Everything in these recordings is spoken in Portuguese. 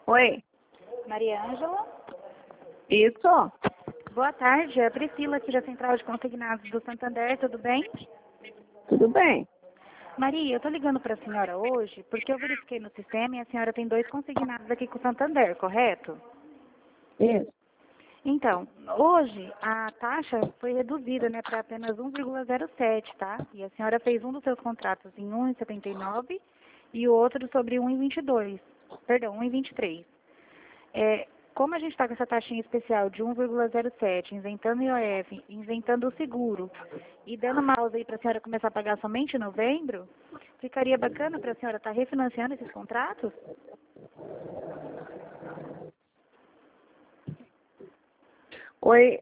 Oi, Maria Ângela? isso? Boa tarde, é a Priscila aqui da Central de Consignados do Santander, tudo bem? Tudo bem? Maria, eu tô ligando para a senhora hoje porque eu verifiquei no sistema e a senhora tem 2 consignados aqui com o Santander, correto? Isso. Então, hoje a taxa foi reduzida, né, para apenas 1,07, tá? E a senhora fez um dos seus contratos em 1,79 e o outro sobre 1,22. Perdão, 1,23. Como a gente está com essa taxinha especial de 1,07, isentando o IOF, isentando o seguro e dando uma pausa aí para a senhora começar a pagar somente em novembro, ficaria bacana para a senhora estar refinanciando esses contratos? Oi,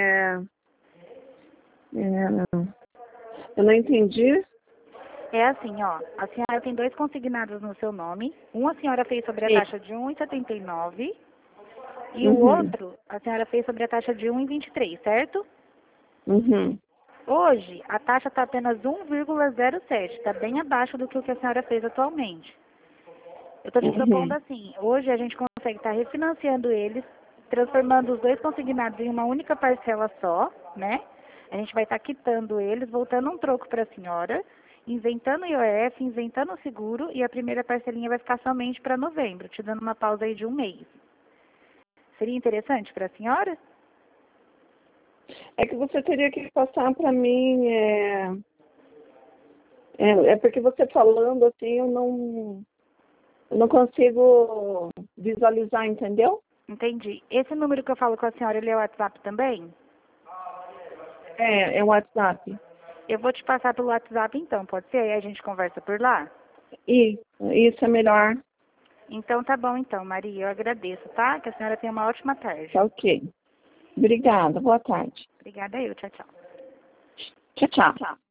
eu não entendi. É assim, ó, a senhora tem 2 consignados no seu nome. Um a senhora fez sobre a Sim. taxa de 1,79 e o Uhum, outro a senhora fez sobre a taxa de 1,23, certo? uhum, Hoje, a taxa está apenas 1,07, está bem abaixo do que o que a senhora fez atualmente. Eu estou te propondo uhum. assim, hoje a gente consegue estar refinanciando eles, transformando os 2 consignados em uma única parcela só, né? A gente vai estar quitando eles, voltando um troco para a senhora, isentando o IOF, isentando o seguro e a primeira parcelinha vai ficar somente para novembro, te dando uma pausa aí de 1 mês. Seria interessante para a senhora? É que você teria que passar para mim. É porque você falando assim, eu não consigo visualizar, entendeu? Entendi. Esse número que eu falo com a senhora, ele é o WhatsApp também? É o WhatsApp. Eu vou te passar pelo WhatsApp então, pode ser? Aí a gente conversa por lá? E isso é melhor. Então tá bom então, Maria, eu agradeço, tá? Que a senhora tenha uma ótima tarde. Tá ok. Obrigada. Boa tarde. Obrigada eu, tchau, tchau. Tchau, tchau.